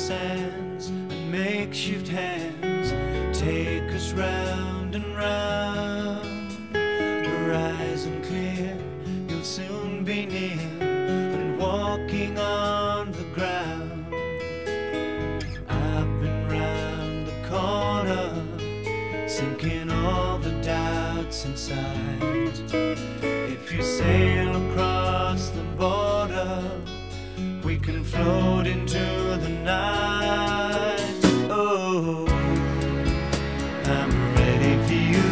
sands and makeshift hands take us round and round. Horizon clear, you'll soon be near and walking on the ground. I've been round the corner, sinking all the doubts inside. If you sail across the border, we can float into the night. Oh, I'm ready for you.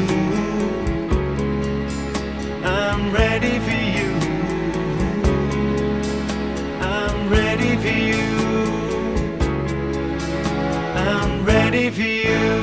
I'm ready for you. I'm ready for you. I'm ready for you.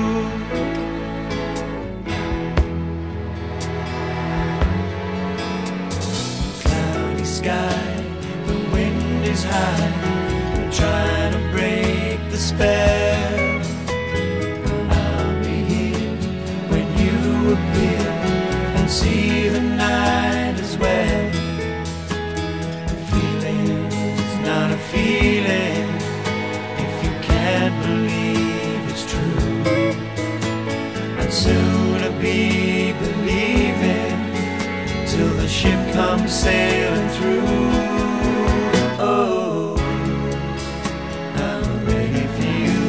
Cloudy sky, the wind is high, I'm trying to break the spell. I'll be here when you appear and see the night as well. The feeling's not a feeling if you can't believe it's true. I'd sooner be believing till the ship comes sailing through. Oh, I'm ready for you.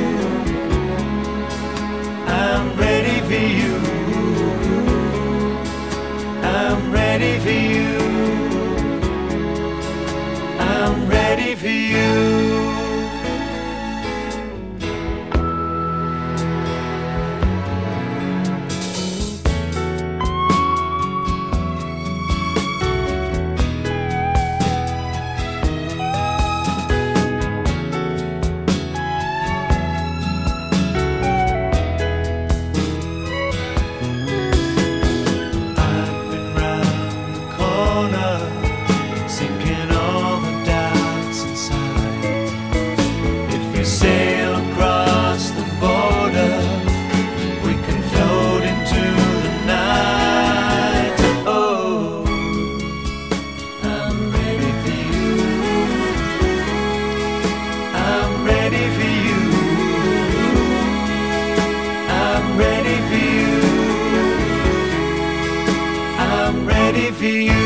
I'm ready for you. I'm ready for you. I'm ready for you. Sinking all the doubts inside. If you sail across the border, we can float into the night. Oh, I'm ready for you. I'm ready for you. I'm ready for you. I'm ready for you.